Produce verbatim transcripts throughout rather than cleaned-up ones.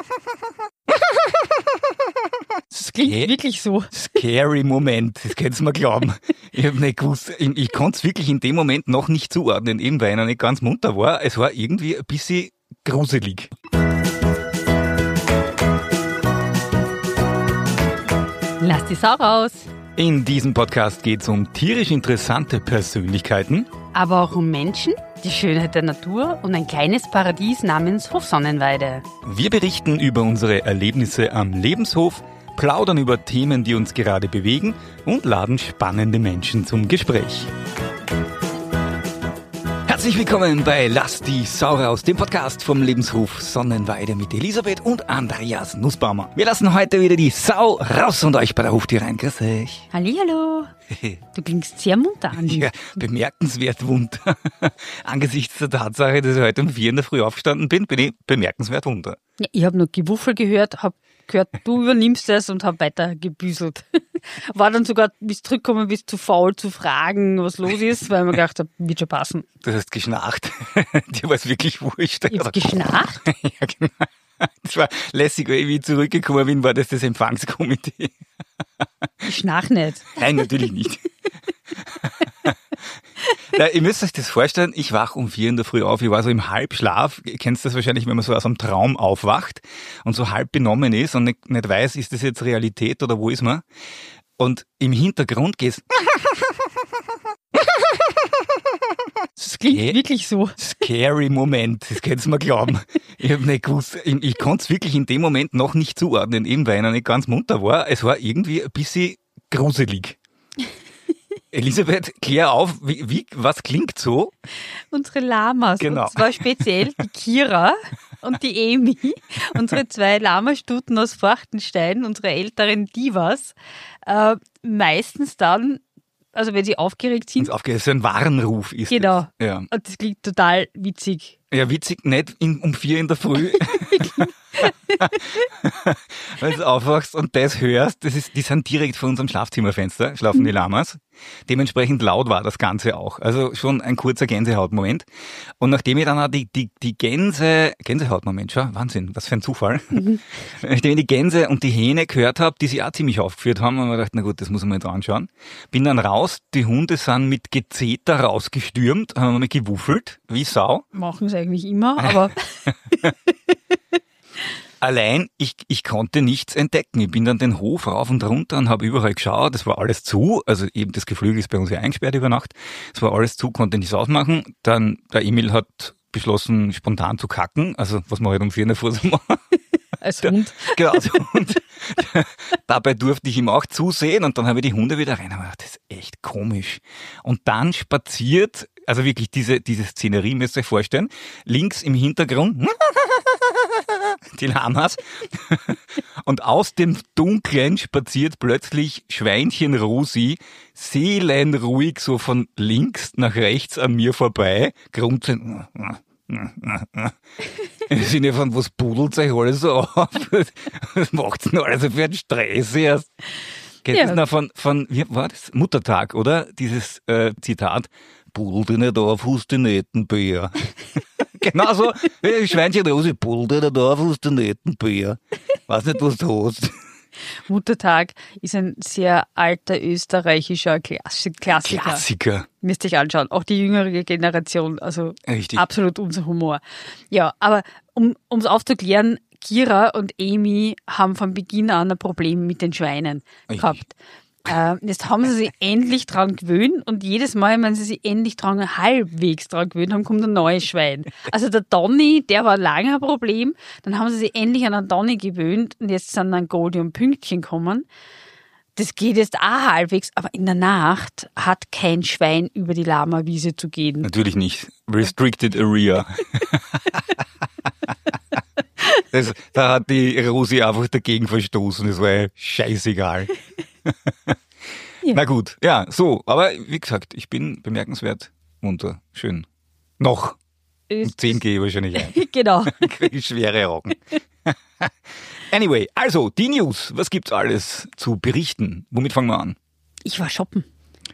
Das klingt Sca- wirklich so. Scary Moment, das könnt's mir glauben. Ich habe nicht gewusst, ich, ich konnte es wirklich in dem Moment noch nicht zuordnen, eben weil ich noch nicht ganz munter war. Es war irgendwie ein bisschen gruselig. Lass die Sau raus. In diesem Podcast geht es um tierisch interessante Persönlichkeiten. Aber auch um Menschen, die Schönheit der Natur und ein kleines Paradies namens Hofsonnenweide. Wir berichten über unsere Erlebnisse am Lebenshof, plaudern über Themen, die uns gerade bewegen und laden spannende Menschen zum Gespräch. Herzlich willkommen bei Lass die Sau raus, dem Podcast vom Lebenshof Sonnenweide mit Elisabeth und Andreas Nussbaumer. Wir lassen heute wieder die Sau raus und euch bei der Hoftür rein. Grüß euch. Hallihallo. Du klingst sehr munter, Andi. Ja, bemerkenswert munter. Angesichts der Tatsache, dass ich heute um vier in der Früh aufgestanden bin, bin ich bemerkenswert munter. Ja, ich habe noch Gewuffel gehört, habe gehört, du übernimmst es und habe weiter gebüselt. War dann sogar, bis zurückgekommen bist, zu faul zu fragen, was los ist, weil ich mir gedacht habe, wird schon passen. Du hast geschnarcht. Dir war es wirklich wurscht. Ich habe geschnarcht? Ja, genau. Das war lässig, weil ich wie zurückgekommen bin, war das das Empfangskomitee. Ich schnarch nicht. Nein, natürlich nicht. Na, ihr müsst euch das vorstellen, ich wach um vier in der Früh auf, ich war so im Halbschlaf, ihr kennt das wahrscheinlich, wenn man so aus einem Traum aufwacht und so halb benommen ist und nicht, nicht weiß, ist das jetzt Realität oder wo ist man? Und im Hintergrund geht's. Das klingt Sca- wirklich so. Scary Moment, das könnt's mir glauben. Ich habe nicht gewusst, ich, ich konnte es wirklich in dem Moment noch nicht zuordnen, eben weil ich noch nicht ganz munter war. Es war irgendwie ein bisschen gruselig. Elisabeth, klär auf, wie, wie, was klingt so? Unsere Lamas. Genau. Und zwar speziell die Kira und die Amy. Unsere zwei Lamastuten aus Forchtenstein, unsere älteren Divas. Äh, meistens dann, also wenn sie aufgeregt sind. Ins Aufgehört, so ein Warnruf ist Genau. das. Ja. Und das klingt total witzig. Ja, witzig, nicht in, um vier in der Früh. Wenn du aufwachst und das hörst, das ist, die sind direkt vor unserem Schlafzimmerfenster, schlafen die Lamas. Dementsprechend laut war das Ganze auch. Also schon ein kurzer Gänsehautmoment. Und nachdem ich dann auch die, die, die Gänse, Gänsehautmoment, schau, Wahnsinn, was für ein Zufall. Mhm. Nachdem ich die Gänse und die Hähne gehört habe, die sich auch ziemlich aufgeführt haben, haben wir gedacht, na gut, das muss man jetzt anschauen. Bin dann raus, die Hunde sind mit Gezeter rausgestürmt, haben wir gewuffelt, wie Sau. Machen sie eigentlich immer, aber... Allein, ich, ich konnte nichts entdecken. Ich bin dann den Hof rauf und runter und habe überall geschaut. Es war alles zu. Also eben das Geflügel ist bei uns ja eingesperrt über Nacht. Es war alles zu, konnte nichts ausmachen. Dann der Emil hat beschlossen, spontan zu kacken. Also was man halt um vier in der Früh so machen. Als Hund. Genau, als Hund. Dabei durfte ich ihm auch zusehen und dann habe ich die Hunde wieder rein. Und gedacht, das ist echt komisch. Und dann spaziert, also wirklich diese, diese Szenerie, müsst ihr euch vorstellen, links im Hintergrund die Lamas und aus dem Dunkeln spaziert plötzlich Schweinchen Rosi seelenruhig so von links nach rechts an mir vorbei, grunzend. Im Sinne von, was pudelt euch alles so auf? Was macht's denn alles für einen Stress erst? Geht Ja. das noch von, von, wie war das? Muttertag, oder? Dieses äh, Zitat, pudelt dich nicht auf, hast du nicht einen Bär. Genau so, wie Schweinchen Rosi, pudelt dich nicht auf, hast du nicht einen Bär. Weiß nicht, was du hast. Muttertag ist ein sehr alter österreichischer Klassi- Klassiker. Klassiker. Müsst ihr euch anschauen. Auch die jüngere Generation, also Richtig. absolut unser Humor. Ja, aber um es aufzuklären, Kira und Amy haben von Beginn an ein Problem mit den Schweinen Richtig. gehabt. Äh, jetzt haben sie sich endlich dran gewöhnt und jedes Mal, wenn sie sich endlich dran, halbwegs dran gewöhnt haben, kommt ein neues Schwein. Also der Donny, der war lange ein Problem, dann haben sie sich endlich an einen Donny gewöhnt und jetzt sind dann Goldie und Pünktchen gekommen. Das geht jetzt auch halbwegs, aber in der Nacht hat kein Schwein über die Lama-Wiese zu gehen. Natürlich nicht. Restricted Area. Das, da hat die Rosi einfach dagegen verstoßen. Das war ja scheißegal. Ja. Na gut, ja, so. Aber wie gesagt, ich bin bemerkenswert munter. Schön. Noch. Um zehn gehe ich wahrscheinlich ein. Genau. Kriege ich schwere Augen. Anyway, also die News. Was gibt's alles zu berichten? Womit fangen wir an? Ich war shoppen.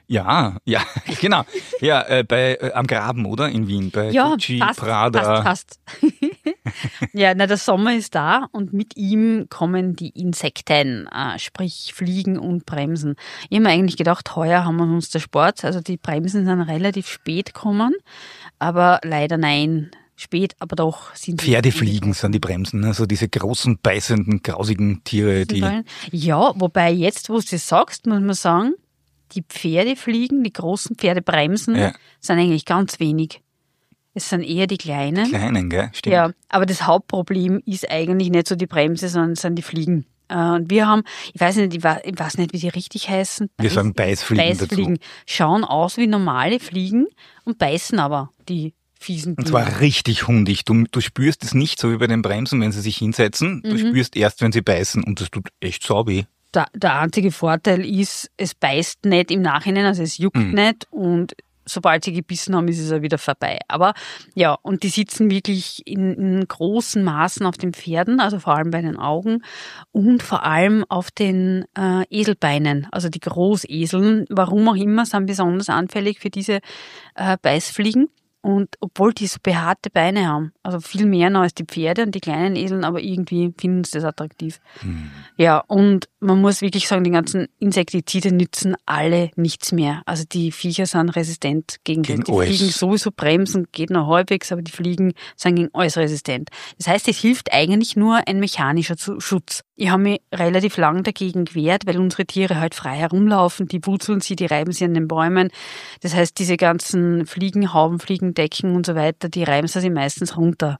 Ja, ja, genau. Ja, äh, bei äh, am Graben, oder? In Wien, bei Ja, Gucci, passt, Prada. passt, passt. Ja, na, der Sommer ist da und mit ihm kommen die Insekten, äh, sprich Fliegen und Bremsen. Ich habe mir eigentlich gedacht, heuer haben wir uns der Sport, also die Bremsen sind relativ spät gekommen, aber leider nein. Spät, aber doch sind sie. Pferdefliegen sind die Bremsen, also diese großen, beißenden, grausigen Tiere, die... Ja, wobei jetzt, wo du es sagst, muss man sagen, die Pferdefliegen, die großen Pferdebremsen, Ja. sind eigentlich ganz wenig. Es sind eher die kleinen. Kleinen, gell? Stimmt. Ja, aber das Hauptproblem ist eigentlich nicht so die Bremse, sondern es sind die Fliegen. Äh, Und wir haben, ich weiß nicht, ich weiß, ich weiß nicht, wie die richtig heißen. Wir sagen Beißfliegen, Beißfliegen. dazu. Schauen aus wie normale Fliegen und beißen aber die fiesen Und Dinger. zwar richtig hundig. Du, du spürst es nicht so wie bei den Bremsen, wenn sie sich hinsetzen. Du Mhm. spürst erst, wenn sie beißen und das tut echt sau weh. Der, der einzige Vorteil ist, es beißt nicht im Nachhinein, also es juckt Mhm. nicht und sobald sie gebissen haben, ist es ja wieder vorbei. Aber ja, und die sitzen wirklich in, in großen Maßen auf den Pferden, also vor allem bei den Augen und vor allem auf den äh, Eselbeinen, also die Großeseln, warum auch immer, sind besonders anfällig für diese äh, Beißfliegen. Und obwohl die so behaarte Beine haben, also viel mehr noch als die Pferde und die kleinen Eseln, aber irgendwie finden sie das attraktiv. Hm. Ja, und man muss wirklich sagen, die ganzen Insektizide nützen alle nichts mehr. Also die Viecher sind resistent gegen, Gegen die alles. Fliegen sowieso bremsen, geht noch halbwegs, aber die Fliegen sind gegen alles resistent. Das heißt, es hilft eigentlich nur ein mechanischer Zu- Schutz. Ich habe mich relativ lang dagegen gewehrt, weil unsere Tiere halt frei herumlaufen, die wurzeln sie, die reiben sie an den Bäumen. Das heißt, diese ganzen Fliegenhauben, Fliegendecken und so weiter, die reiben sie sich meistens runter.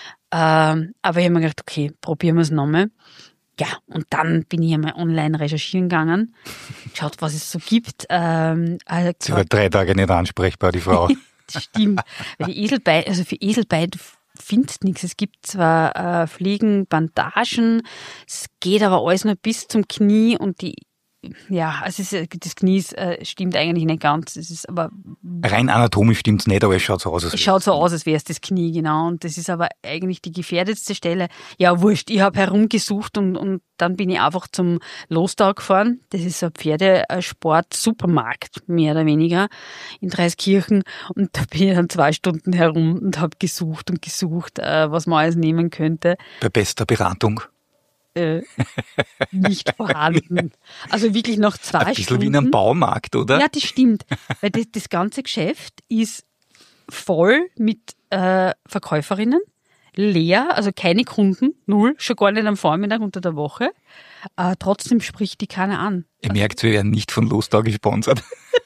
Ähm, aber ich habe mir gedacht, okay, probieren wir es nochmal. Ja, und dann bin ich einmal online recherchieren gegangen, geschaut, was es so gibt. Ähm, also Sie war drei Tage nicht ansprechbar, die Frau. das stimmt. Weil die Eselbeine, also für Eselbeine findest nichts. Es gibt zwar äh, Fliegenbandagen, es geht aber alles nur bis zum Knie und die, ja, also es ist, das Knie ist, äh, stimmt eigentlich nicht ganz. Es ist aber Rein anatomisch stimmt's nicht, aber es schaut so aus, als es schaut so aus, als wäre es das Knie, genau. Und das ist aber eigentlich die gefährdetste Stelle. Ja, wurscht. Ich habe herumgesucht und, und dann bin ich einfach zum Lostau gefahren. Das ist so ein Pferdesport-Supermarkt, mehr oder weniger, in Dreiskirchen. Und da bin ich dann zwei Stunden herum und habe gesucht und gesucht, äh, was man alles nehmen könnte. bei bester Beratung. Äh, nicht vorhanden. Also wirklich noch zwei Ein bisschen Stunden. wie in einem Baumarkt, oder? Ja, das stimmt. Weil das, das ganze Geschäft ist voll mit äh, Verkäuferinnen, leer, also keine Kunden, null, schon gar nicht am Vormittag unter der Woche. Äh, trotzdem spricht die keiner an. Ihr merkt, wir werden nicht von Lostau gesponsert.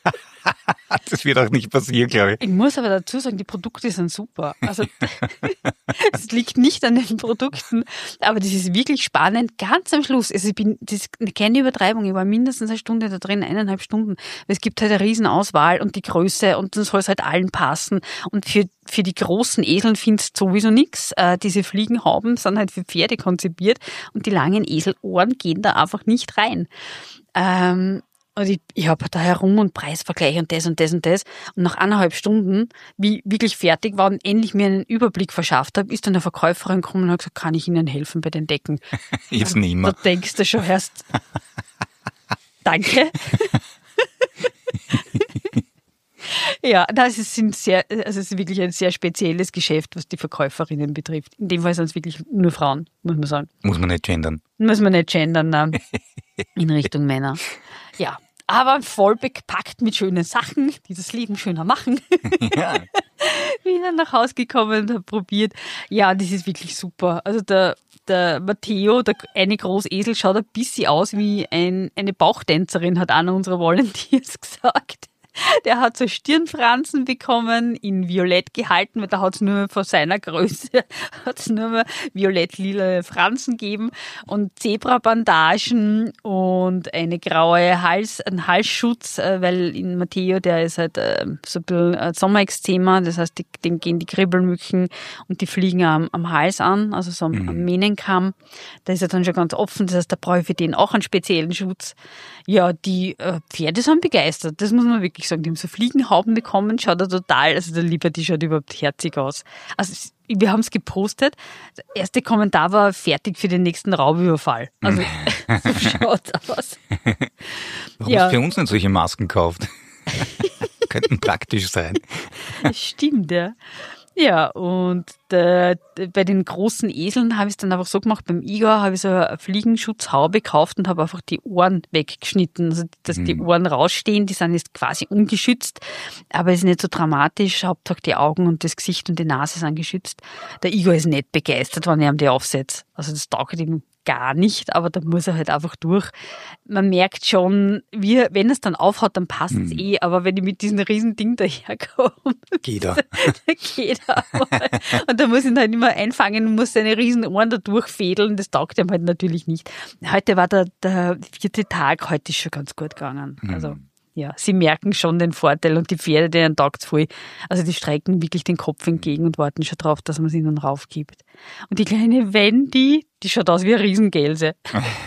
Das wird auch nicht passieren, glaube ich. Ich muss aber dazu sagen, die Produkte sind super. Also es liegt nicht an den Produkten, aber das ist wirklich spannend. Ganz am Schluss, also ich bin, das ist keine Übertreibung, ich war mindestens eine Stunde da drin, eineinhalb Stunden. Weil es gibt halt eine riesen Auswahl und die Größe und dann soll es halt allen passen. Und für, für die großen Eseln findest du sowieso nichts. Äh, diese Fliegenhauben sind halt für Pferde konzipiert und die langen Eselohren gehen da einfach nicht rein. Ähm, Und ich, ich habe da herum und Preisvergleich und das und das und das. Und nach eineinhalb Stunden, wie ich wirklich fertig war und endlich mir einen Überblick verschafft habe, ist dann eine Verkäuferin gekommen und hat gesagt, kann ich Ihnen helfen bei den Decken? Jetzt nicht mehr. Da denkst du schon erst, danke. Ja, das ist, sind sehr, also es ist wirklich ein sehr spezielles Geschäft, was die Verkäuferinnen betrifft. In dem Fall sind es wirklich nur Frauen, muss man sagen. Muss man nicht gendern. Muss man nicht gendern, nein. In Richtung Männer. Ja, aber voll bepackt mit schönen Sachen, die das Leben schöner machen. Ja. Bin dann nach Hause gekommen und habe probiert. Ja, das ist wirklich super. Also der, der Matteo, der eine Großesel, schaut ein bisschen aus wie ein, eine Bauchtänzerin, hat einer unserer Volunteers gesagt. Der hat so Stirnfransen bekommen, in Violett gehalten, weil da hat es nur mehr von seiner Größe, hat es nur mehr violett-lila Fransen gegeben und Zebrabandagen und eine graue Hals, ein Halsschutz, weil in Matteo, der ist halt äh, so ein bisschen äh, Sommerexthema, das heißt, die, dem gehen die Kribbelmücken und die fliegen am, am Hals an, also so am, Mhm. am Mähnenkamm. Da ist er dann schon ganz offen, das heißt, da brauche ich für den auch einen speziellen Schutz. Ja, die äh, Pferde sind begeistert, das muss man wirklich sagen. Die haben so Fliegenhauben bekommen, schaut er total, also der Liberty schaut überhaupt herzig aus. Also es- wir haben es gepostet. Der erste Kommentar war fertig für den nächsten Raubüberfall. Also so schaut aus. Warum Ja. hast du für uns nicht solche Masken gekauft? Könnten praktisch sein. Stimmt, ja. Ja, und der, der, bei den großen Eseln habe ich es dann einfach so gemacht, beim Igor habe ich so eine Fliegenschutzhaube gekauft und habe einfach die Ohren weggeschnitten, also dass die Ohren rausstehen, die sind jetzt quasi ungeschützt, aber es ist nicht so dramatisch, Hauptsache die Augen und das Gesicht und die Nase sind geschützt. Der Igor ist nicht begeistert, wenn ich ihm die aufsetze, also das taugt ihm gar nicht, aber da muss er halt einfach durch. Man merkt schon, wie, wenn es dann aufhat, dann passt es mhm. eh, aber wenn ich mit diesem riesen Ding daherkomme, geht er. dann geht er. Und da muss ich ihn halt immer einfangen und muss seine riesen Ohren da durchfädeln, das taugt ihm halt natürlich nicht. Heute war der, der vierte Tag, heute ist schon ganz gut gegangen. Mhm. Also ja, sie merken schon den Vorteil und die Pferde, denen taugt's voll. Also die strecken wirklich den Kopf entgegen und warten schon drauf, dass man sie ihnen raufgibt. Und die kleine Wendy, die schaut aus wie eine Riesengelse.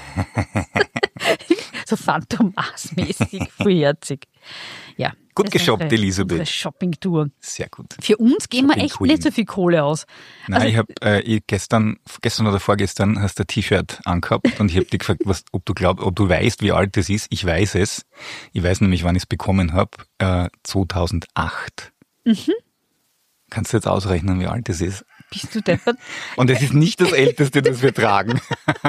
So Phantomas-mäßig, vollherzig. Ja. Gut geshoppt, unsere, Elisabeth. Unsere Shoppingtour. Sehr gut. Für uns geben wir echt Queen. Nicht so viel Kohle aus. Nein, also, ich habe äh, gestern, gestern oder vorgestern hast du ein T-Shirt angehabt und ich habe dich gefragt, was, ob du glaubst, ob du weißt, wie alt das ist. Ich weiß es. Ich weiß nämlich, wann ich es bekommen habe. Äh, zweitausendacht. Mhm. Kannst du jetzt ausrechnen, wie alt das ist? Bist du deppert? Und es ist nicht das Älteste, das wir tragen.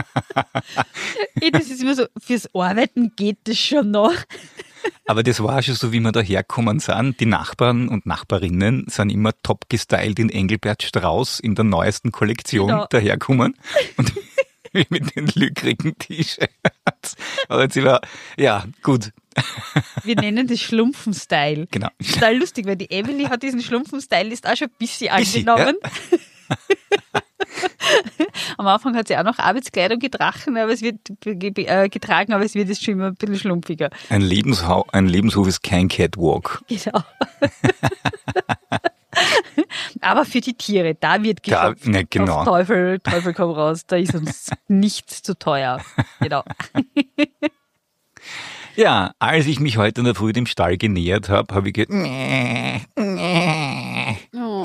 Das ist immer so, fürs Arbeiten geht das schon noch. Aber das war schon so, wie wir daherkommen sind. Die Nachbarn und Nachbarinnen sind immer top gestylt in Engelbert Strauß in der neuesten Kollektion genau. daherkommen. Und mit den lückrigen T-Shirts. Aber jetzt war, ja, gut. Wir nennen das Schlumpfen-Style. Genau. Total lustig, weil die Emily hat diesen Schlumpfen-Style ist auch schon ein bisschen angenommen. Ja. Am Anfang hat sie auch noch Arbeitskleidung getragen, aber es wird äh, getragen, aber es wird jetzt schon immer ein bisschen schlumpfiger. Ein, Lebenshau- ein Lebenshof ist kein Catwalk. Genau. Aber für die Tiere, da wird geschöpft. Da, ne, genau. Auf Teufel, Teufel komm raus, da ist uns nichts zu teuer. Genau. Ja, als ich mich heute in der Früh dem Stall genähert habe, habe ich gedacht, nee, nee. Oh.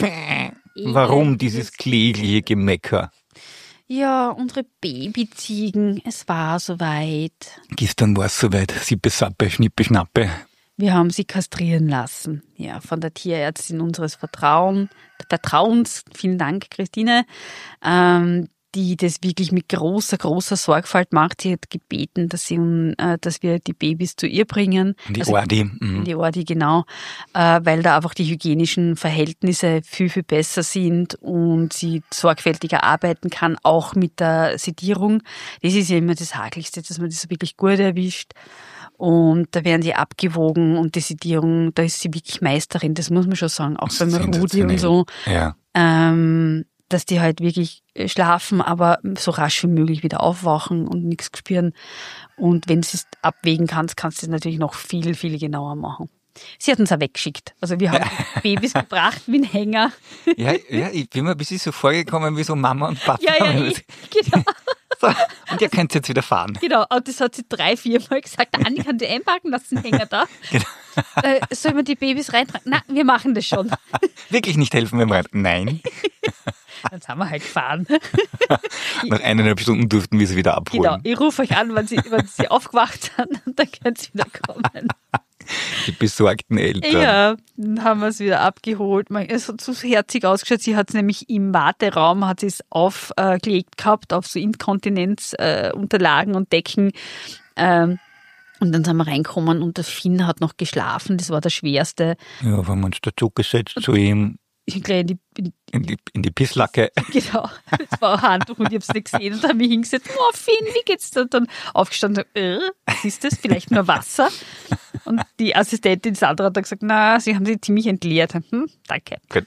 Warum dieses klägliche Gemecker? Ja, unsere Babyziegen, es war soweit. Gestern war es soweit, Sippe, Sappe, Schnippe, Schnappe. Wir haben sie kastrieren lassen, ja, von der Tierärztin unseres Vertrauen, Vertrauens, vielen Dank, Christine, ähm, die das wirklich mit großer, großer Sorgfalt macht. Sie hat gebeten, dass sie, äh, dass wir die Babys zu ihr bringen. In die also, Ordi. Mhm. In die Ordi, genau, äh, weil da einfach die hygienischen Verhältnisse viel, viel besser sind und sie sorgfältiger arbeiten kann, auch mit der Sedierung. Das ist ja immer das Hakeligste, dass man das wirklich gut erwischt. Und da werden sie abgewogen und die Sedierung, da ist sie wirklich Meisterin, das muss man schon sagen, auch beim Rudi und so. Ja. Ähm, dass die halt wirklich schlafen, aber so rasch wie möglich wieder aufwachen und nichts spüren. Und wenn du es abwägen kannst, kannst du es natürlich noch viel, viel genauer machen. Sie hat uns auch weggeschickt. Also wir haben Babys gebracht wie ein Hänger. Ja, ja, ich bin mir ein bisschen so vorgekommen wie so Mama und Papa. Ja, ja, ich, genau. So, und ihr könnt jetzt wieder fahren. Genau, und das hat sie drei, vier Mal gesagt. Der Andi kann die einpacken, lass den Hänger da. Genau. Äh, sollen wir die Babys reintragen? Nein, wir machen das schon. Wirklich nicht helfen, wenn wir rein... Nein. Dann sind wir halt gefahren. Nach eineinhalb Stunden durften wir sie wieder abholen. Genau, ich rufe euch an, wenn sie, wenn sie aufgewacht sind und dann können sie wieder kommen. Die besorgten Eltern. Ja, dann haben wir es wieder abgeholt. Es hat so herzig ausgeschaut. Sie hat es nämlich im Warteraum hat sie es aufgelegt gehabt, auf so Inkontinenzunterlagen äh, und Decken. Ähm, und dann sind wir reingekommen und der Finn hat noch geschlafen. Das war der Schwerste. Ja, wir haben uns dazu gesetzt zu ihm. Ich gleich in die, in, in die, in die Pisslacke. Genau, das war ein Handtuch und ich habe es nicht gesehen und habe mich hingesetzt. Oh, Finn, wie geht's dir? Und dann aufgestanden und äh, was ist das? Vielleicht nur Wasser? Und die Assistentin Sandra hat dann gesagt, na, sie haben sie ziemlich entleert. Hm, danke. Gut.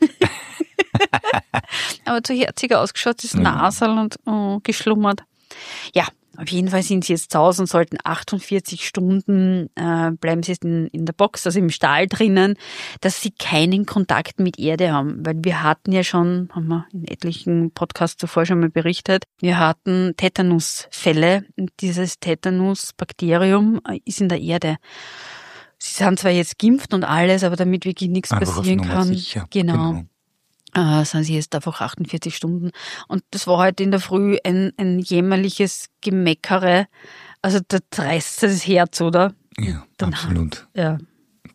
Aber so herziger ausgeschaut, das Nasal und oh, geschlummert. Ja, auf jeden Fall sind sie jetzt zu Hause und sollten achtundvierzig Stunden äh, bleiben sie jetzt in, in der Box, also im Stall drinnen, dass sie keinen Kontakt mit Erde haben. Weil wir hatten ja schon, haben wir in etlichen Podcasts zuvor schon mal berichtet, wir hatten Tetanusfälle. Und dieses Tetanusbakterium ist in der Erde. Sie sind zwar jetzt geimpft und alles, aber damit wirklich nichts einfach passieren kann. Sicher. Genau. genau. Äh, sind sie jetzt einfach achtundvierzig Stunden. Und das war heute in der Früh ein, ein jämmerliches Gemeckere. Also da reißt das Herz, oder? Ja, Dann, absolut. Ja.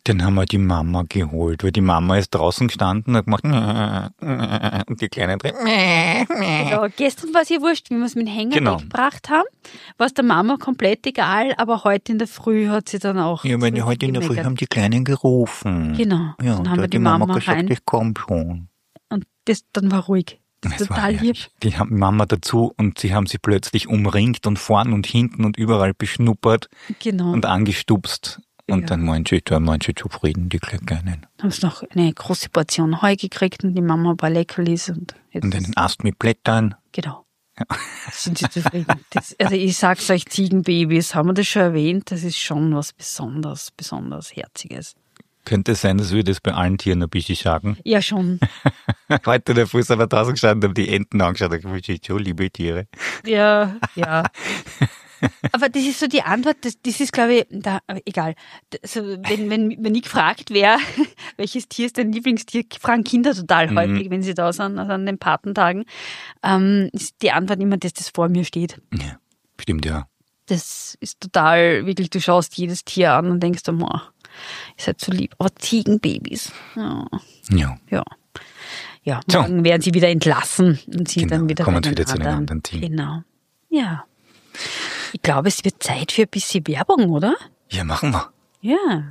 Dann haben wir die Mama geholt, weil die Mama ist draußen gestanden und hat gemacht und die Kleine drin. Genau. Gestern war es ihr wurscht, wie wir es mit dem Hänger Genau. weggebracht haben. War es der Mama komplett egal, aber heute in der Früh hat sie dann auch Ja, weil heute in der Früh gemeckert. haben die Kleinen gerufen. Genau. Ja, Dann und haben da wir hat die die Mama Mama gesagt, rein. ich komm schon. Und das, dann war ruhig. Das ist Es war total lieb. herrlich. Die haben Mama dazu und sie haben sie plötzlich umringt und vorn und hinten und überall beschnuppert Genau. und angestupst. Und Ja. dann meinen sie, da meinen sie zufrieden, die Kleinen. Haben sie noch eine große Portion Heu gekriegt und die Mama ein paar Leckerlis und jetzt Und einen Ast mit Blättern. genau. Sind sie zufrieden. Das, also ich sag's euch, Ziegenbabys, haben wir das schon erwähnt, das ist schon was besonders, besonders Herziges. Könnte es sein, dass wir das bei allen Tieren ein bisschen sagen? Ja, schon. Heute der Fuß aber draußen gestanden, haben die Enten angeschaut, da habe ich schon liebe Tiere. Ja, ja. Aber das ist so die Antwort, das, das ist, glaube ich, da, aber egal. Also, wenn, wenn, wenn ich gefragt wäre, welches Tier ist dein Lieblingstier, fragen Kinder total Mhm. häufig, wenn sie da sind, also an den Patentagen, ähm, ist die Antwort immer, dass das vor mir steht. Ja, stimmt, ja. Das ist total, wirklich, du schaust jedes Tier an und denkst, oh, ihr seid so lieb. Aber Ziegenbabys, ja. Ja, Ja, ja So. morgen werden sie wieder entlassen und sie Genau, dann wieder kommen bei sie den wieder zu einem anderen Team. Genau. Ja. Ich glaube, es wird Zeit für ein bisschen Werbung, oder? ja, machen wir. Ja.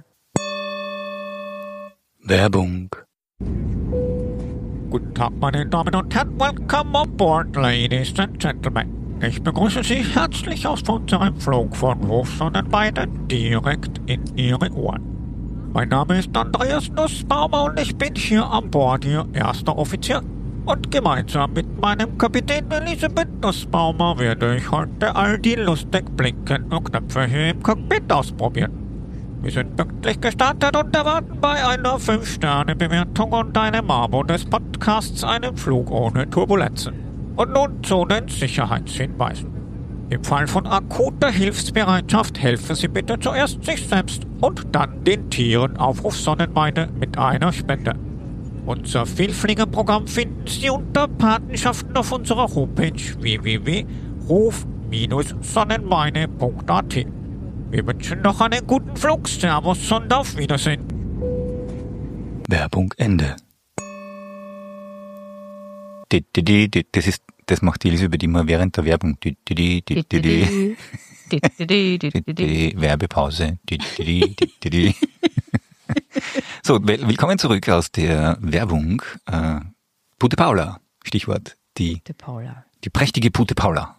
Werbung. Guten Tag, meine Damen und Herren. Welcome on board, ladies and gentlemen. Ich begrüße Sie herzlich aus unserem Flug von Hofsonnenweide direkt in Ihre Ohren. Mein Name ist Andreas Nussbaumer und ich bin hier an Bord Ihr erster Offizier. Und gemeinsam mit meinem Kapitän Elisabeth Nussbaumer werde ich heute all die lustig blinkenden Knöpfe hier im Cockpit ausprobieren. Wir sind pünktlich gestartet und erwarten bei einer fünf Sterne Bewertung und einem Abo des Podcasts einen Flug ohne Turbulenzen. Und nun zu den Sicherheitshinweisen. Im Fall von akuter Hilfsbereitschaft helfen Sie bitte zuerst sich selbst und dann den Tieren auf Hofsonnenweide mit einer Spende. Unser Vielfliegerprogramm finden Sie unter Patenschaften auf unserer Homepage w w w punkt hof Sonnenweide punkt a t. Wir wünschen noch einen guten Flug. Servus und auf Wiedersehen. Werbung Ende. Di, di, di, di. Das ist, das macht die Elisabeth immer während der Werbung. Di, di, di, di, di, di. Di, di, di. Werbepause. Di, di, di, di, di, di. So, wel- willkommen zurück aus der Werbung. Äh, Pute Paula, Stichwort. Die, Der Paula. die prächtige Pute Paula.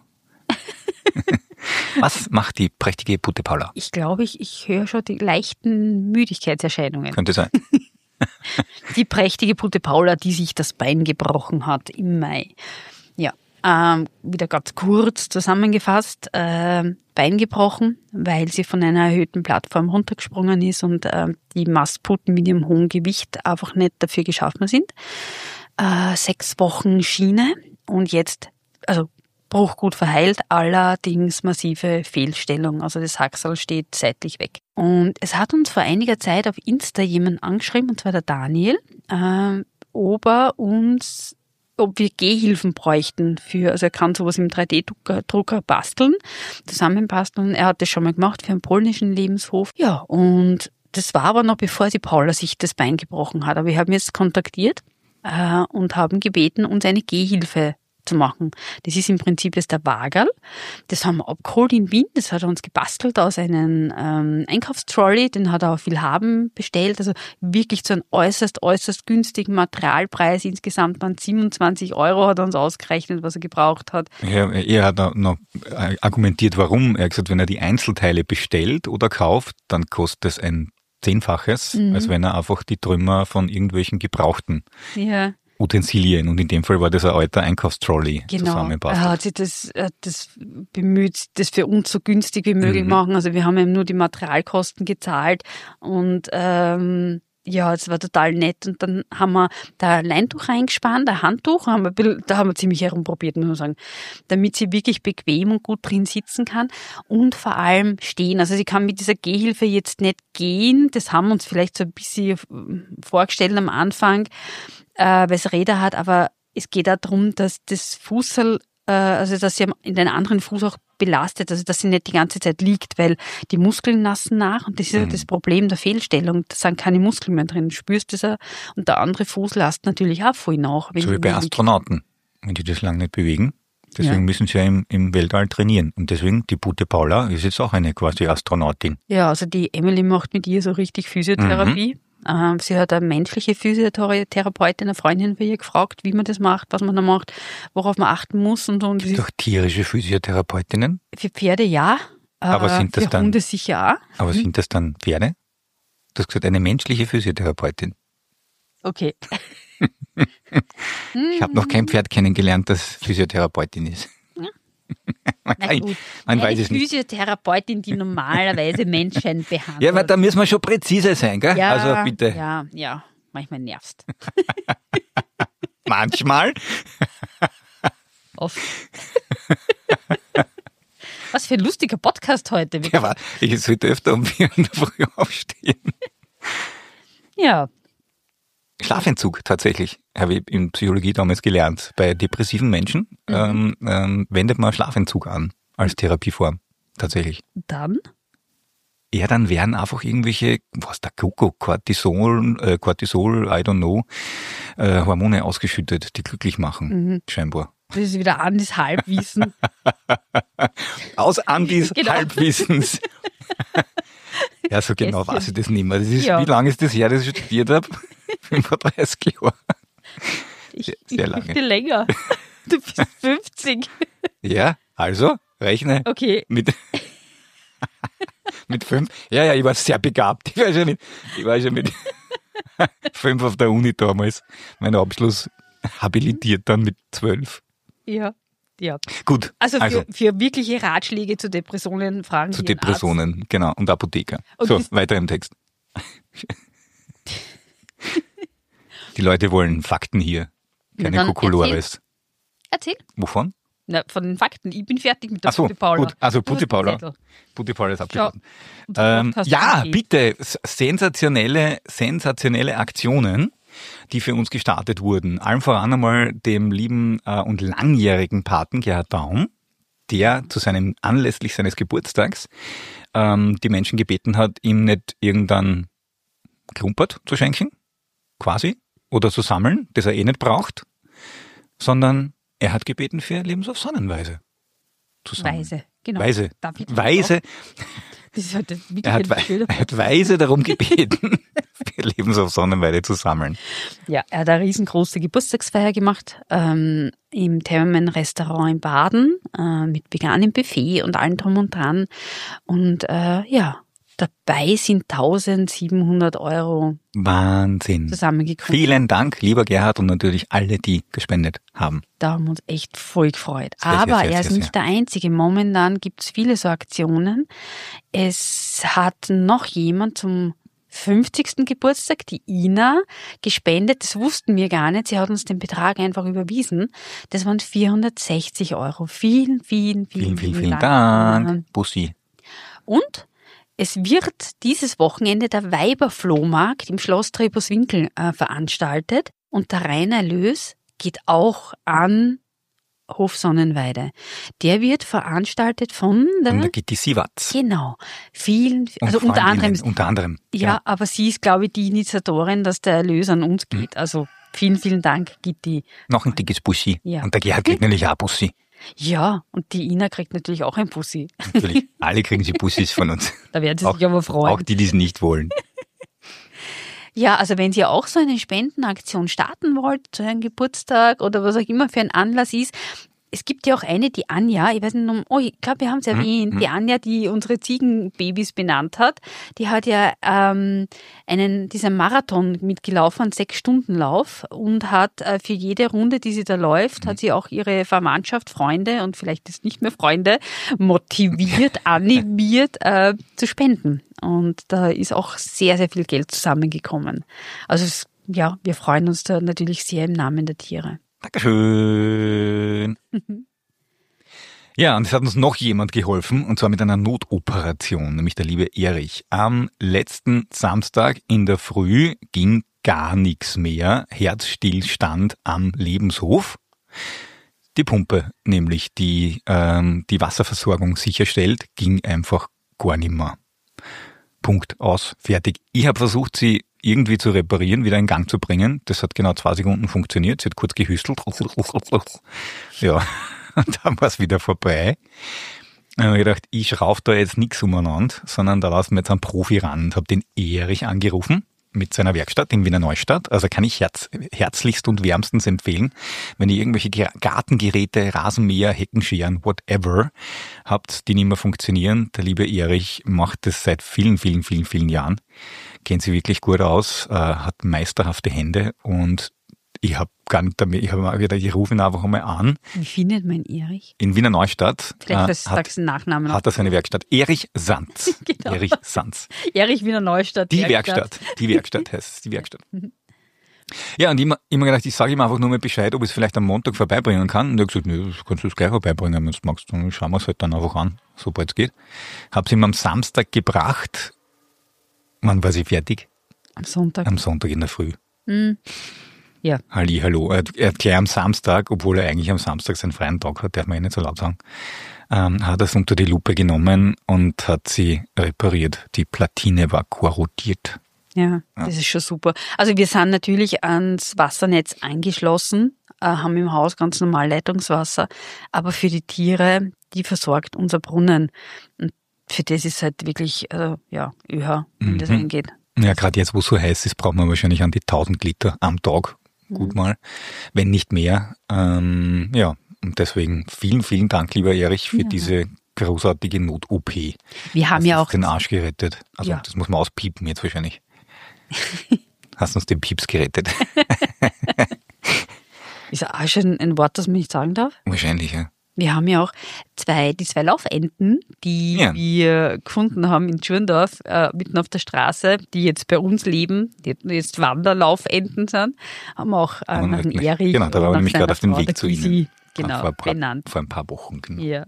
Was macht die prächtige Pute Paula? Ich glaube, ich, ich höre schon die leichten Müdigkeitserscheinungen. Könnte sein. Die prächtige Pute Paula, die sich das Bein gebrochen hat im Mai. Ja, ähm, wieder ganz kurz zusammengefasst, äh, Bein gebrochen, weil sie von einer erhöhten Plattform runtergesprungen ist und äh, die Mastputen mit ihrem hohen Gewicht einfach nicht dafür geschaffen sind. Äh, sechs Wochen Schiene und jetzt, also Bruch gut verheilt, allerdings massive Fehlstellung. Also das Haxal steht seitlich weg. Und es hat uns vor einiger Zeit auf Insta jemand angeschrieben, und zwar der Daniel, äh, ob er uns, ob wir Gehhilfen bräuchten für, also er kann sowas im drei D-Drucker basteln, zusammenbasteln. Er hat das schon mal gemacht für einen polnischen Lebenshof. Ja, und das war aber noch bevor die Paula sich das Bein gebrochen hat. Aber wir haben jetzt kontaktiert äh, und haben gebeten, uns eine Gehhilfe zu machen. Das ist im Prinzip jetzt der Wagerl. Das haben wir abgeholt in Wien. Das hat er uns gebastelt aus einem ähm, Einkaufstrolley. Den hat er auf Willhaben bestellt. Also wirklich zu einem äußerst, äußerst günstigen Materialpreis. Insgesamt waren siebenundzwanzig Euro hat er uns ausgerechnet, was er gebraucht hat. Ja, er hat auch noch argumentiert, warum. Er hat gesagt, wenn er die Einzelteile bestellt oder kauft, dann kostet es ein Zehnfaches, Mhm. als wenn er einfach die Trümmer von irgendwelchen gebrauchten Ja, Utensilien, und in dem Fall war das ein alter Einkaufstrolley, genau. Er zusammenbastelt. hat sich das, er hat das bemüht, das für uns so günstig wie möglich Mhm. machen. Also wir haben ihm nur die Materialkosten gezahlt und ähm, ja, es war total nett. Und dann haben wir da ein Leintuch reingespannt, ein Handtuch, haben wir, ein bisschen- da haben wir ziemlich herumprobiert, muss man sagen, damit sie wirklich bequem und gut drin sitzen kann und vor allem stehen. Also sie kann mit dieser Gehhilfe jetzt nicht gehen, das haben wir uns vielleicht so ein bisschen vorgestellt am Anfang, äh, weil es Räder hat, aber es geht auch darum, dass das Fußerl äh, also dass sie in den anderen Fuß auch belastet, also dass sie nicht die ganze Zeit liegt, weil die Muskeln nassen nach und das ist ja Mhm. das Problem der Fehlstellung, da sind keine Muskeln mehr drin, du spürst das auch und der andere Fuß lasst natürlich auch voll nach. Wenn So wie sie bei nicht liegt. Astronauten, wenn die das lange nicht bewegen. Deswegen Ja. müssen sie ja im, im Weltall trainieren. Und deswegen, die Pute Paula ist jetzt auch eine quasi Astronautin. Ja, also die Emily macht mit ihr so richtig Physiotherapie. Ähm, sie hat eine menschliche Physiotherapeutin, eine Freundin für ihr gefragt, wie man das macht, was man da macht, worauf man achten muss und so. Und das ist Doch tierische Physiotherapeutinnen. für Pferde ja, äh, Aber sind das für dann- Hunde sicher auch. Aber sind das dann Pferde? Du hast gesagt, eine menschliche Physiotherapeutin. Okay. Ich habe noch kein Pferd kennengelernt, das Physiotherapeutin ist. man Na kann, gut. man Eine weiß es nicht. Physiotherapeutin, die normalerweise Menschen behandelt. Ja, aber da müssen wir schon präzise sein, gell? ja, Also bitte. Ja, ja, manchmal nervst. Manchmal. Oft. Was für ein lustiger Podcast heute. Ja, aber ich sollte öfter um vier in der Früh aufstehen. Ja, Schlafentzug tatsächlich, habe ich in Psychologie damals gelernt. Bei depressiven Menschen Mhm. ähm, ähm, wendet man Schlafentzug an als Therapieform. Tatsächlich. dann? Ja, dann werden einfach irgendwelche, was der Kuckuck, Cortisol, äh, Cortisol, I don't know, äh, Hormone ausgeschüttet, die glücklich machen, Mhm. scheinbar. Das ist wieder Andis Halbwissen. Aus Andis Genau. Halbwissens. Ja, so genau Gästchen. weiß ich das nicht mehr. Das ist, Ja. Wie lange ist das her, dass ich studiert habe? fünfunddreißig Jahre. Ich, Sehr ich lange. möchte länger. Du bist fünfzig. Ja, also, rechne. Okay. Mit, mit fünf. Ja, ja, ich war sehr begabt. Ich war schon mit, ich war schon mit fünf auf der Uni damals. Mein Abschluss habilitiert dann mit zwölf. Ja. Ja. Gut. Also für, also für wirkliche Ratschläge zu Depressionen fragen zu Sie Ihren Depressionen, genau. Und Apotheker. Und so, das- weiter im Text. Die Leute wollen Fakten hier. Na Keine dann Kokolores. Arzt. Erzähl. Wovon? Na, von den Fakten. Ich bin fertig mit der Ach so, Pute Paula. gut. Also Du Pute hast Paula. den Zettel. Putti Paul ist abgeschlossen. Unser Ähm, Podcast ja, geht. bitte, s- sensationelle, sensationelle Aktionen, die für uns gestartet wurden. Allen voran einmal dem lieben äh, und langjährigen Paten Gerhard Daum, der zu seinem, anlässlich seines Geburtstags, ähm, die Menschen gebeten hat, ihm nicht irgendein Klumpert zu schenken, quasi, oder zu sammeln, das er eh nicht braucht, sondern er hat gebeten für Lebens auf Sonnenweise zu sammeln. Weise. Genau. Weise. David Weise. Das ist halt wirklich Er hat, ein wei- schöner er hat weise darum gebeten, für Lebens auf Sonnenweide zu sammeln. Ja, er hat eine riesengroße Geburtstagsfeier gemacht ähm, im Thermen Restaurant in Baden äh, mit veganem Buffet und allem drum und dran. Und äh, ja, dabei sind eintausendsiebenhundert Euro Wahnsinn. zusammengekommen. Vielen Dank, lieber Gerhard, und natürlich alle, die gespendet haben. Da haben wir uns echt voll gefreut. Sehr, sehr, Aber sehr, er ist sehr, nicht der Einzige. Momentan gibt es viele so Aktionen. Es hat noch jemand zum fünfzigsten Geburtstag, die Ina, gespendet. Das wussten wir gar nicht. Sie hat uns den Betrag einfach überwiesen. Das waren vierhundertsechzig Euro. Vielen, vielen, vielen, Vielen, vielen, vielen Dank. Dank. Bussi. Und es wird dieses Wochenende der Weiberflohmarkt im Schloss Trebuswinkel äh, veranstaltet. Und der reine Erlös geht auch an Hof Sonnenweide. Der wird veranstaltet von der... Und da geht die Siewatz. Genau. Vielen, Und also unter Freundinnen, anderem, Unter anderem. ja, aber sie ist, glaube ich, die Initiatorin, dass der Erlös an uns geht. Also vielen, vielen Dank, Gitti. Noch ein dickes Bussi. Ja. Und der Gerhard kriegt natürlich auch Bussi. Ja, und die Ina kriegt natürlich auch ein Pussy. Natürlich. Alle kriegen sie Bussis von uns. Da werden sie Auch, sich aber freuen. auch die, die es nicht wollen. Ja, also wenn ihr auch so eine Spendenaktion starten wollt, zu einem Geburtstag oder was auch immer für ein Anlass ist, es gibt ja auch eine, die Anja, ich weiß nicht, oh, ich glaube, wir haben es erwähnt, die Anja, die unsere Ziegenbabys benannt hat, die hat ja ähm, einen, diesen Marathon mitgelaufen, einen Sechs-Stunden-Lauf und hat äh, für jede Runde, die sie da läuft, hat sie auch ihre Verwandtschaft, Freunde und vielleicht jetzt nicht mehr Freunde motiviert, animiert äh, zu spenden. Und da ist auch sehr, sehr viel Geld zusammengekommen. Also es, ja, wir freuen uns da natürlich sehr im Namen der Tiere. Dankeschön. Ja, und es hat uns noch jemand geholfen, und zwar mit einer Notoperation, nämlich der liebe Erich. Am letzten Samstag in der Früh ging gar nichts mehr. Herzstillstand am Lebenshof. Die Pumpe, nämlich die ähm, die Wasserversorgung sicherstellt, ging einfach gar nicht mehr. Punkt, aus, fertig. Ich habe versucht, sie irgendwie zu reparieren, wieder in Gang zu bringen. Das hat genau zwei Sekunden funktioniert. Sie hat kurz gehüstelt. Ja, und dann war es wieder vorbei. Dann habe ich gedacht, ich schraube da jetzt nichts umeinander, sondern da lassen wir jetzt einen Profi ran und habe den Erich angerufen mit seiner Werkstatt in Wiener Neustadt. Also kann ich herz, herzlichst und wärmstens empfehlen, wenn ihr irgendwelche Gartengeräte, Rasenmäher, Heckenscheren, whatever habt, die nicht mehr funktionieren. Der liebe Erich macht das seit vielen, vielen, vielen, vielen Jahren. Kennt sich wirklich gut aus, äh, hat meisterhafte Hände und ich habe gar nicht damit, ich habe mal wieder, ich rufe ihn einfach einmal an. Wie findet man Erich? In Wiener Neustadt Vielleicht äh, sagst du den Nachnamen. hat er seine Werkstatt. Erich Sanz. Genau. Erich Sanz. Erich Wiener Neustadt. Die Werkstatt. Die Werkstatt heißt es, die Werkstatt. Ja, und immer, immer gedacht, ich sage ihm einfach nur mal Bescheid, ob ich es vielleicht am Montag vorbeibringen kann. Und er hat gesagt, nee, das kannst du es gleich vorbeibringen, wenn du magst. Dann schauen wir es halt dann einfach an, sobald es geht. Hab's ihm am Samstag gebracht. Wann war sie fertig? Am Sonntag. Am Sonntag in der Früh. Mhm. Ja. Halli, hallo. Er hat, er hat gleich am Samstag, obwohl er eigentlich am Samstag seinen freien Tag hat, darf man eh nicht so laut sagen, ähm, hat er es unter die Lupe genommen und hat sie repariert. Die Platine war korrodiert. Ja, das ist schon super. Also wir sind natürlich ans Wassernetz angeschlossen, äh, haben im Haus ganz normal Leitungswasser, aber für die Tiere, die versorgt unser Brunnen. Und für das ist halt wirklich, äh, ja, ÖH, wenn Mhm. das eingeht. Ja, gerade jetzt, wo es so heiß ist, braucht man wahrscheinlich an die tausend Liter am Tag. Gut mal, wenn nicht mehr. Ähm, ja, und deswegen vielen, vielen Dank, lieber Erich, für Ja. diese großartige Not-O P. Wir haben Hast ja uns auch, den Arsch gerettet. Also Ja. das muss man auspiepen jetzt wahrscheinlich. Hast uns den Pieps gerettet. ist auch schon ein Wort, das man nicht sagen darf. Wahrscheinlich, ja. Wir haben ja auch zwei, die zwei Laufenten, die Ja. wir gefunden haben in Tschurndorf, äh, mitten auf der Straße, die jetzt bei uns leben, die jetzt Wanderlaufenten sind, haben wir auch äh, Aber nach dem wirklich. Erich Genau, da waren wir und nach nämlich seiner gerade auf dem Frau, Weg der zu Ihnen. Gysi, genau, vor, ein paar, benannt. vor ein paar Wochen. Genau. Ja.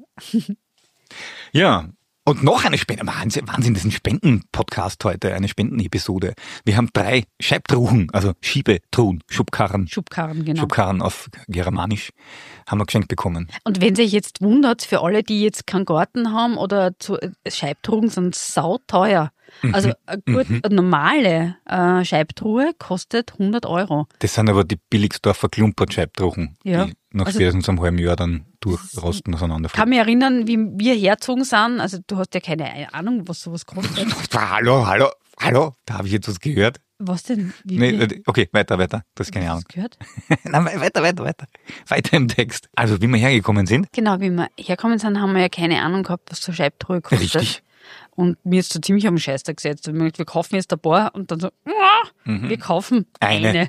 Ja, und noch eine Spende. Wahnsinn, Wahnsinn, das ist ein Spenden-Podcast heute, eine Spendenepisode. Wir haben drei Scheibtruhen, also Schiebetruhen, Schubkarren, Schubkarren, genau. Schubkarren auf Germanisch, haben wir geschenkt bekommen. Und wenn sich jetzt wundert, für alle, die jetzt keinen Garten haben oder zu, Scheibtruhen sind sauteuer. Also eine, gut, eine normale äh, Scheibtruhe kostet hundert Euro. Das sind aber die Billigsdorfer Klumpert-Scheibtruhen, Ja. die nach Also- spätestens einem halben Jahr dann durchrosten Ich auseinanderfallen. kann mich erinnern, wie wir herzogen sind. Also du hast ja keine Ahnung, was sowas kostet. Hallo, hallo, hallo, da habe ich jetzt was gehört. Was denn? Wie Nee, wir, äh, okay, weiter, weiter, das ist keine hast Ahnung. du's gehört? Nein, we- weiter, weiter, weiter. Weiter im Text. Also, wie wir hergekommen sind. Genau, wie wir herkommen sind, haben wir ja keine Ahnung gehabt, was so eine Scheibtruhe kostet. Richtig. Und mir ist so ziemlich am Scheißtag gesetzt. Und wir haben gedacht, wir kaufen jetzt ein paar und dann so, "Uah, wir kaufen Eine." eine.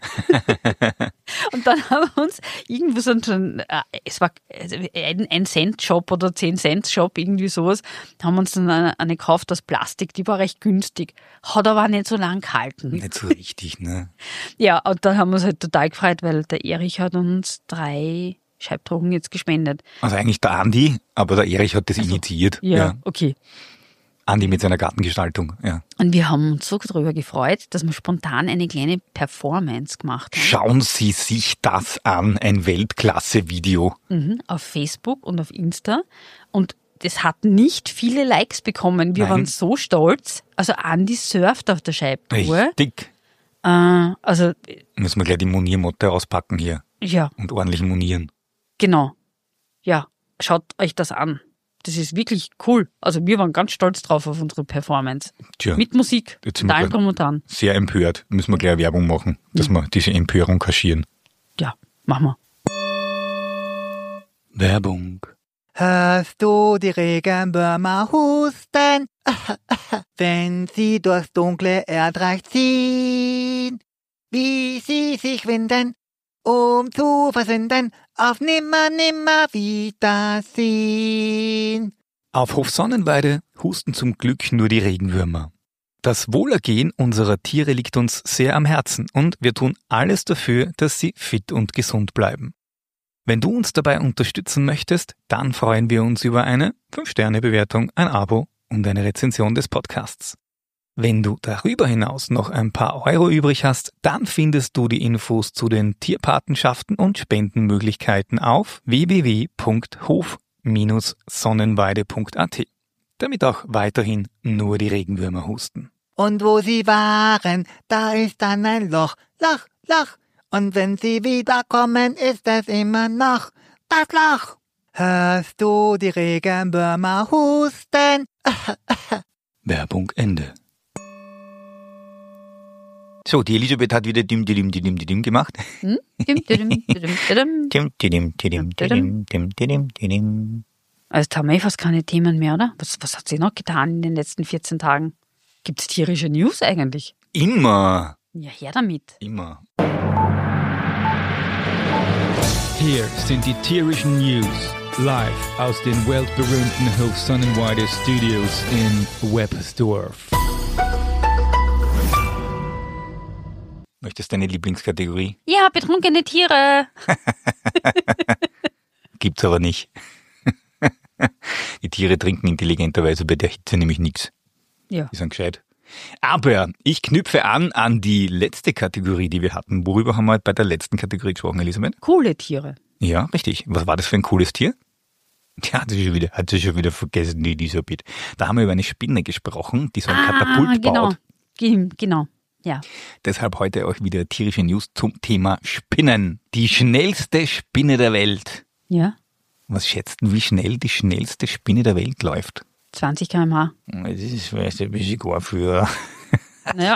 Und dann haben wir uns irgendwo so ein, äh, es war also ein, ein Cent-Shop oder zehn Cent-Shop, irgendwie sowas, haben wir uns dann eine, eine gekauft aus Plastik, die war recht günstig, hat aber auch nicht so lang gehalten. Nicht so richtig, ne? Ja, und dann haben wir uns halt total gefreut, weil der Erich hat uns drei Scheibtruhen jetzt gespendet. Also eigentlich der Andi, aber der Erich hat das initiiert. Ja, Ja. okay. Andi mit seiner Gartengestaltung, ja. Und wir haben uns so darüber gefreut, dass wir spontan eine kleine Performance gemacht haben. Schauen Sie sich das an, ein Weltklasse-Video. Mhm, auf Facebook und auf Insta. Und das hat nicht viele Likes bekommen. Wir Nein. waren so stolz. Also Andi surft auf der Scheibtruhe. Richtig. Äh, also, Müssen wir gleich die Moniermotte auspacken hier ja, und ordentlich monieren. genau. Ja, schaut euch das an. Das ist wirklich cool. Also wir waren ganz stolz drauf auf unsere Performance. Tja, Mit Musik. Jetzt sind wir Total grad- drum und dran. sehr empört. Müssen wir gleich Werbung machen, dass wir diese Empörung kaschieren. Ja, machen wir. Werbung. Hörst du die Regenwürmer husten, wenn sie durchs dunkle Erdreich ziehen? Wie sie sich winden, um zu verschwinden, auf nimmer, nimmer Wiedersehen. Auf Hof Sonnenweide husten zum Glück nur die Regenwürmer. Das Wohlergehen unserer Tiere liegt uns sehr am Herzen und wir tun alles dafür, dass sie fit und gesund bleiben. Wenn du uns dabei unterstützen möchtest, dann freuen wir uns über eine fünf Sterne Bewertung, ein Abo und eine Rezension des Podcasts. Wenn du darüber hinaus noch ein paar Euro übrig hast, dann findest du die Infos zu den Tierpatenschaften und Spendenmöglichkeiten auf w w w punkt hof Bindestrich sonnenweide punkt a t, damit auch weiterhin nur die Regenwürmer husten. Und wo sie waren, da ist dann ein Loch, Loch, Loch. Und wenn sie wiederkommen, ist es immer noch das Loch. Hörst du die Regenwürmer husten? Werbung Ende. So, die Elisabeth hat wieder dim dim dim dim gemacht. Hm? Dim, dim, dim, dim, dim. Dim dim dim dim dim dim dim. Also jetzt haben wir eh fast keine Themen mehr, oder? Was, was hat sie noch getan in den letzten vierzehn Tagen? Gibt es tierische News eigentlich? Immer. Ja, her damit. Immer. Hier sind die tierischen News, live aus den weltberühmten Hof Sonnenweide Studios in Websdorf. Möchtest du deine Lieblingskategorie? Ja, betrunkene Tiere. Gibt's aber nicht. Die Tiere trinken intelligenterweise bei der Hitze nämlich nichts. Ja. Die sind gescheit. Aber ich knüpfe an an die letzte Kategorie, die wir hatten. Worüber haben wir bei der letzten Kategorie gesprochen, Elisabeth? Coole Tiere. Ja, richtig. Was war das für ein cooles Tier? Ja, hat sie schon wieder, hat sie schon wieder vergessen, die Elisabeth. Da haben wir über eine Spinne gesprochen, die so ein ah, Katapult genau. baut. Ge- Genau, ja. Deshalb heute auch wieder tierische News zum Thema Spinnen. Die schnellste Spinne der Welt. Ja, Was schätzt du, wie schnell die schnellste Spinne der Welt läuft? zwanzig Kilometer pro Stunde. Das ist vielleicht ein bisschen gar für... Naja,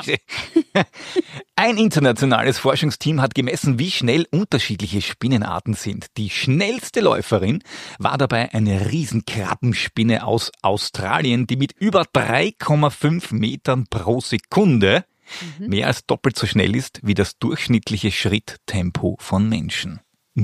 Ein internationales Forschungsteam hat gemessen, wie schnell unterschiedliche Spinnenarten sind. Die schnellste Läuferin war dabei eine Riesenkrabbenspinne aus Australien, die mit über drei Komma fünf Metern pro Sekunde mhm. mehr als doppelt so schnell ist wie das durchschnittliche Schritttempo von Menschen.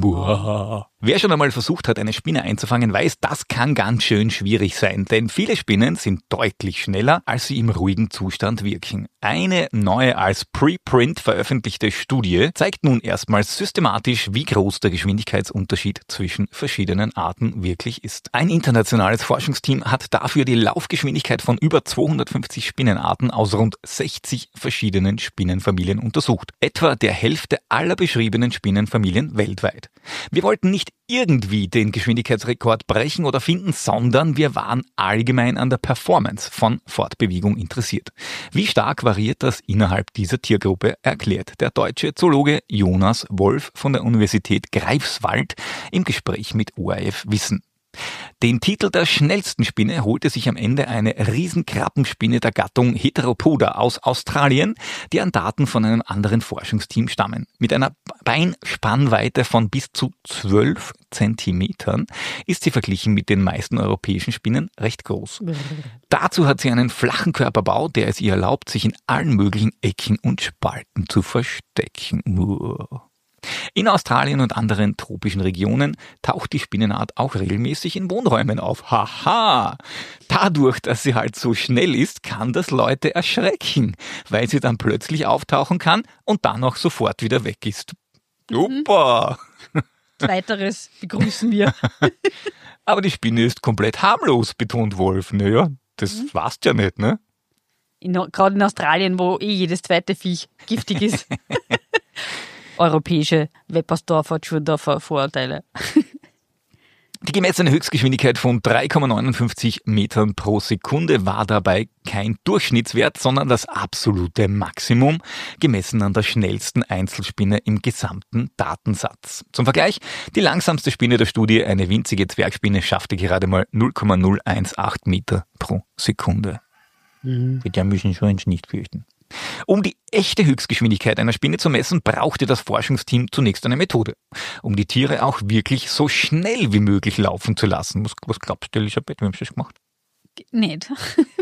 Wow. Wer schon einmal versucht hat, eine Spinne einzufangen, weiß, das kann ganz schön schwierig sein, denn viele Spinnen sind deutlich schneller, als sie im ruhigen Zustand wirken. Eine neue als Preprint veröffentlichte Studie zeigt nun erstmals systematisch, wie groß der Geschwindigkeitsunterschied zwischen verschiedenen Arten wirklich ist. Ein internationales Forschungsteam hat dafür die Laufgeschwindigkeit von über zweihundertfünfzig Spinnenarten aus rund sechzig verschiedenen Spinnenfamilien untersucht. Etwa der Hälfte aller beschriebenen Spinnenfamilien weltweit. Wir wollten nicht irgendwie den Geschwindigkeitsrekord brechen oder finden, sondern wir waren allgemein an der Performance von Fortbewegung interessiert. Wie stark variiert das innerhalb dieser Tiergruppe, erklärt der deutsche Zoologe Jonas Wolf von der Universität Greifswald im Gespräch mit O R F Wissen. Den Titel der schnellsten Spinne holte sich am Ende eine Riesenkrabbenspinne der Gattung Heteropoda aus Australien, deren Daten von einem anderen Forschungsteam stammen. Mit einer Beinspannweite von bis zu zwölf Zentimetern ist sie verglichen mit den meisten europäischen Spinnen recht groß. Dazu hat sie einen flachen Körperbau, der es ihr erlaubt, sich in allen möglichen Ecken und Spalten zu verstecken. Wow. In Australien und anderen tropischen Regionen taucht die Spinnenart auch regelmäßig in Wohnräumen auf. Haha! Dadurch, dass sie halt so schnell ist, kann das Leute erschrecken, weil sie dann plötzlich auftauchen kann und dann auch sofort wieder weg ist. Super! Weiteres begrüßen wir. Aber die Spinne ist komplett harmlos, betont Wolf. Naja, das mhm. war's ja nicht, ne? In, gerade in Australien, wo eh jedes zweite Viech giftig ist. Europäische Weppersdorfer, Tschurdorfer Vorurteile. Die gemessene Höchstgeschwindigkeit von drei Komma neunundfünfzig Metern pro Sekunde war dabei kein Durchschnittswert, sondern das absolute Maximum, gemessen an der schnellsten Einzelspinne im gesamten Datensatz. Zum Vergleich, die langsamste Spinne der Studie, eine winzige Zwergspinne, schaffte gerade mal null Komma null eins acht Meter pro Sekunde. Mhm. Mit der müssen schon ins nicht fürchten. Um die echte Höchstgeschwindigkeit einer Spinne zu messen, brauchte das Forschungsteam zunächst eine Methode, um die Tiere auch wirklich so schnell wie möglich laufen zu lassen. Was, was glaubst du, Elisabeth, wie haben sie das gemacht? Nicht.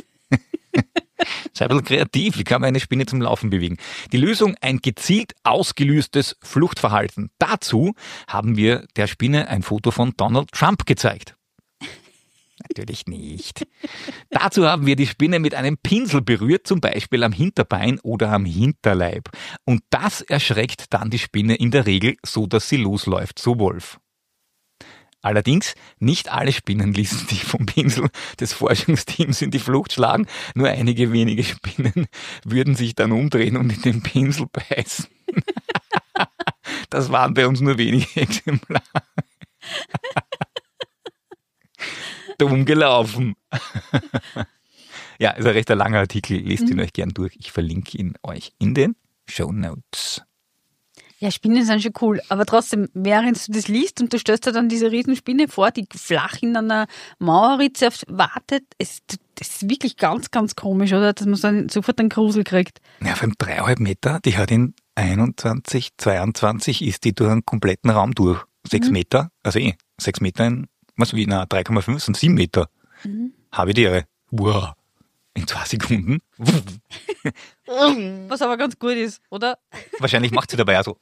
Sei ein bisschen kreativ, wie kann man eine Spinne zum Laufen bewegen? Die Lösung, ein gezielt ausgelöstes Fluchtverhalten. Dazu haben wir der Spinne ein Foto von Donald Trump gezeigt. Natürlich nicht. Dazu haben wir die Spinne mit einem Pinsel berührt, zum Beispiel am Hinterbein oder am Hinterleib. Und das erschreckt dann die Spinne in der Regel so, dass sie losläuft, so Wolf. Allerdings, nicht alle Spinnen ließen sich vom Pinsel des Forschungsteams in die Flucht schlagen. Nur einige wenige Spinnen würden sich dann umdrehen und in den Pinsel beißen. Das waren bei uns nur wenige Exemplare. Dumm gelaufen. Ja, ist ein recht langer Artikel. Lest ihn mhm. euch gern durch. Ich verlinke ihn euch in den Shownotes. Ja, Spinnen sind schon cool, aber trotzdem, während du das liest und du stellst dir dann diese Riesenspinne vor, die flach in einer Mauerritze wartet, es, das ist wirklich ganz, ganz komisch, oder? Dass man dann sofort einen Grusel kriegt. Ja, vor allem dreieinhalb Meter, die hat in einundzwanzig, zweiundzwanzig ist die durch einen kompletten Raum durch. Sechs mhm. Meter, also eh, sechs Meter in, was wie, na, drei Komma fünf sind sieben Meter. Mhm. Habe die Ehre. Wow. In zwei Sekunden. Was aber ganz gut ist, oder? Wahrscheinlich macht sie dabei auch so.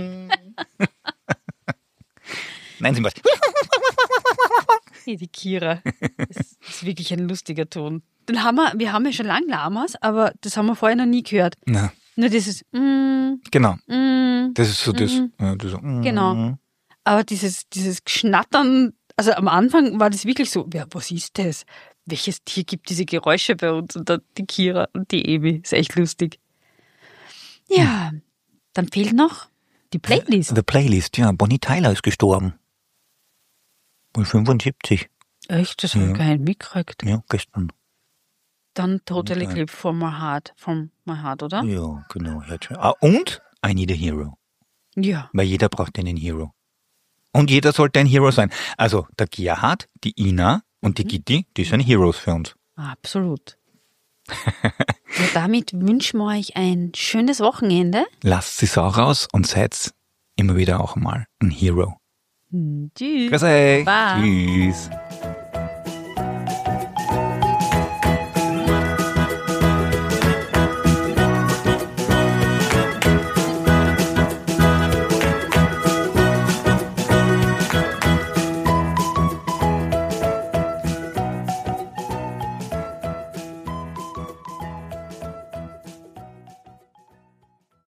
Nein, sie macht. Hey, die Kira. Das ist wirklich ein lustiger Ton. Den haben wir, wir haben ja schon lange Lamas, aber das haben wir vorher noch nie gehört. Nein. Nur dieses mm, Genau. Mm, das ist so das. mm, Ja, das so, mm. Genau. Aber dieses, dieses Schnattern, also am Anfang war das wirklich so, ja, was ist das? Welches Tier gibt diese Geräusche bei uns? Und dann die Kira und die Emi. Ist echt lustig. Ja, hm. Dann fehlt noch die Playlist. The, the Playlist, ja. Bonnie Tyler ist gestorben. Mit fünfundsiebzig. Echt? Das habe ich ja. gar nicht mitgekriegt. Ja, gestern. Dann Totally Clip from My Heart, from My Heart, oder? Ja, genau. Ah, und I Need a Hero. Ja. Weil jeder braucht einen Hero. Und jeder sollte ein Hero sein. Also der Gerhard, die Ina und die Gitti, die sind Heroes für uns. Absolut. Ja, damit wünschen wir euch ein schönes Wochenende. Lasst die Sau raus und seid immer wieder auch mal ein Hero. Tschüss. Grüß euch. Bye. Tschüss.